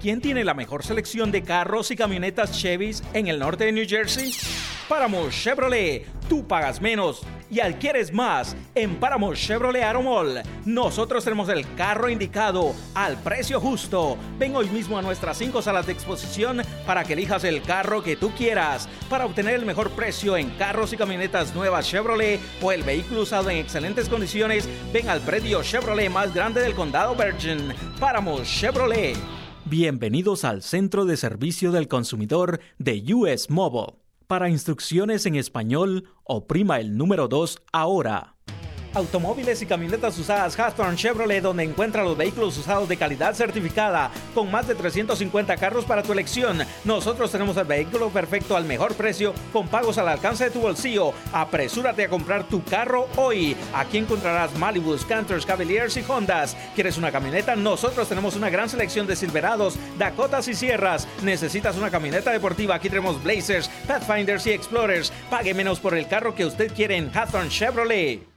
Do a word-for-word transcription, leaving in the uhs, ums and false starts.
¿Quién tiene la mejor selección de carros y camionetas Chevys en el norte de New Jersey? Páramo Chevrolet. Tú pagas menos y adquieres más en Páramo Chevrolet Auto Mall. Nosotros tenemos el carro indicado al precio justo. Ven hoy mismo a nuestras cinco salas de exposición para que elijas el carro que tú quieras. Para obtener el mejor precio en carros y camionetas nuevas Chevrolet o el vehículo usado en excelentes condiciones, ven al predio Chevrolet más grande del condado Bergen. Páramo Chevrolet. Bienvenidos al Centro de Servicio del Consumidor de U S Mobile. Para instrucciones en español, oprima el número dos ahora. Automóviles y camionetas usadas Hawthorne Chevrolet, donde encuentra los vehículos usados de calidad certificada, con más de trescientos cincuenta carros para tu elección. Nosotros tenemos el vehículo perfecto al mejor precio, con pagos al alcance de tu bolsillo. Apresúrate a comprar tu carro hoy. Aquí encontrarás Malibus, Canters, Cavaliers y Hondas. ¿Quieres una camioneta? Nosotros tenemos una gran selección de Silverados, Dakotas y Sierras. ¿Necesitas una camioneta deportiva? Aquí tenemos Blazers, Pathfinders y Explorers. Pague menos por el carro que usted quiere en Hawthorne Chevrolet.